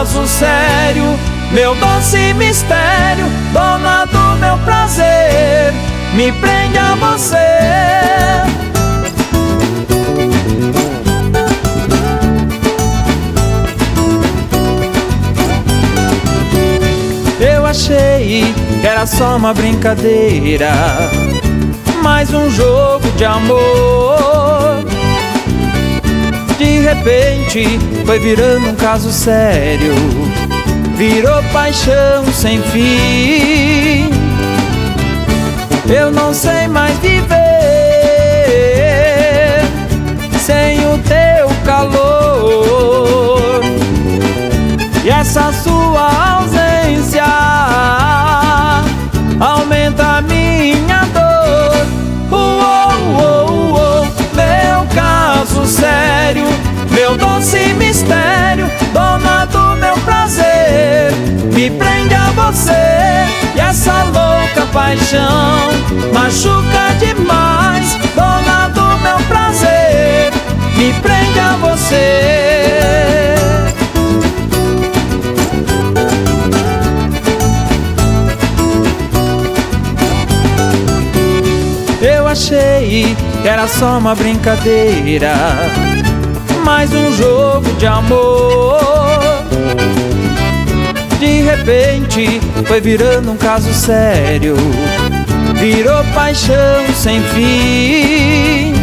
caso sério, meu doce mistério, dona do meu prazer, me prende a você. Eu achei que era só uma brincadeira, mais um jogo de amor. De repente foi virando um caso sério, virou paixão sem fim. Eu não sei mais viver sem o teu calor, e essa sua ausência aumenta a minha dor. Meu caso sério, meu doce mistério, dona do meu prazer, me prende a você. E essa louca paixão machuca demais, dona do meu prazer, me prende a você. Eu achei que era só uma brincadeira, mais um jogo de amor. De repente foi virando um caso sério, virou paixão sem fim.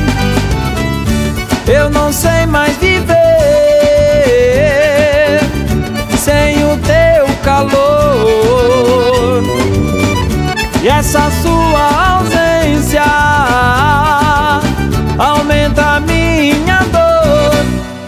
Eu não sei mais viver sem o teu calor, e essa sua ausência aumenta a minha dor.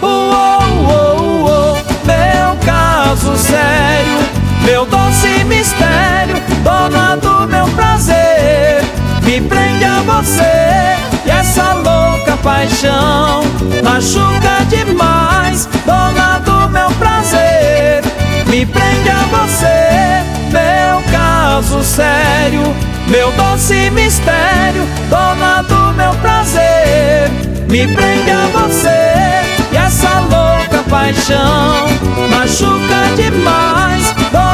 Meu caso sério, meu doce mistério, dona do meu prazer, me prende a você. E essa louca paixão machuca demais, dona do meu prazer, me prende a você. Meu caso sério, meu doce mistério, dona do meu prazer, me prende a você. E essa louca paixão machuca demais, dona